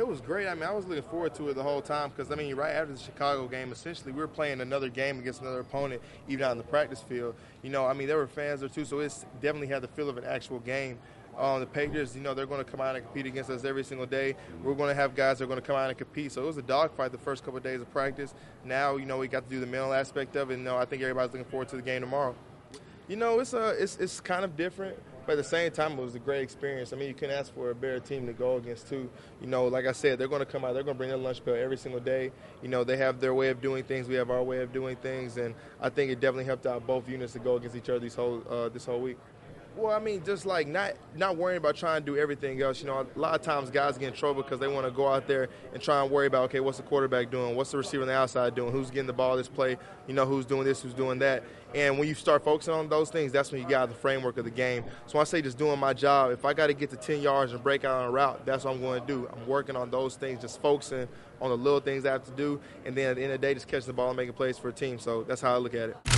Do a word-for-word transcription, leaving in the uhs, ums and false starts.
was great. I mean, I was looking forward to it the whole time because, I mean, right after the Chicago game, essentially, we were playing another game against another opponent, even out in the practice field. You know, I mean, there were fans there, too, so it's definitely had the feel of an actual game. Um, the Patriots, you know, they're going to come out and compete against us every single day. We're going to have guys that are going to come out and compete. So it was a dogfight the first couple of days of practice. Now, you know, we got to do the mental aspect of it, and, you know, I think everybody's looking forward to the game tomorrow. You know, it's, a, it's, it's kind of different. But at the same time, it was a great experience. I mean, you couldn't ask for a better team to go against, too. You know, like I said, they're going to come out. They're going to bring their lunch pail every single day. You know, they have their way of doing things. We have our way of doing things. And I think it definitely helped out both units to go against each other this whole, uh, this whole week. Well, I mean, just like not not worrying about trying to do everything else. You know, a lot of times guys get in trouble because they want to go out there and try and worry about, okay, what's the quarterback doing? What's the receiver on the outside doing? Who's getting the ball this play? You know, who's doing this, who's doing that? And when you start focusing on those things, that's when you get out of the framework of the game. So I say just doing my job. If I got to get to ten yards and break out on a route, that's what I'm going to do. I'm working on those things, just focusing on the little things I have to do. And then at the end of the day, just catching the ball and making plays for a team. So that's how I look at it.